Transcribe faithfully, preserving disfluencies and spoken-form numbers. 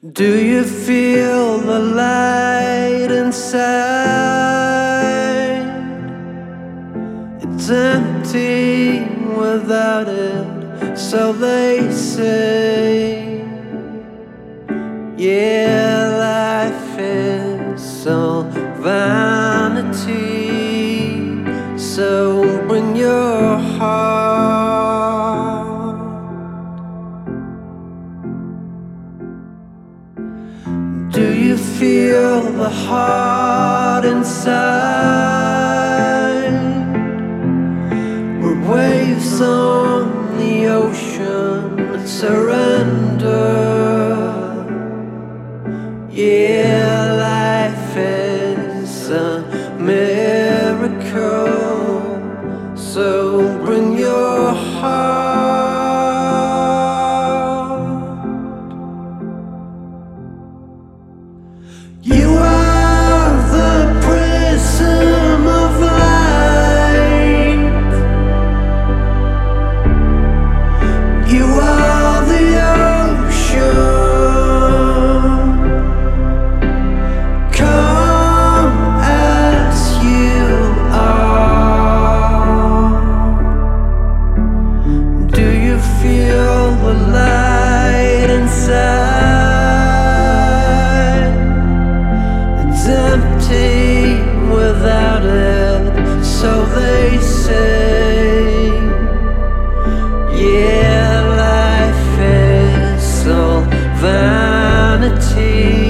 Do you feel the light inside? It's empty without it, so they say. Yeah, life is all vanity, so bring your heart. Do you feel the heart inside? We're waves on the ocean that surrender. Yeah, life is a miracle, so bring your heart. You are the prism of light. You are the ocean. Come as you are. Do you feel the light inside? Empty without it, so they say. Yeah, life is all vanity.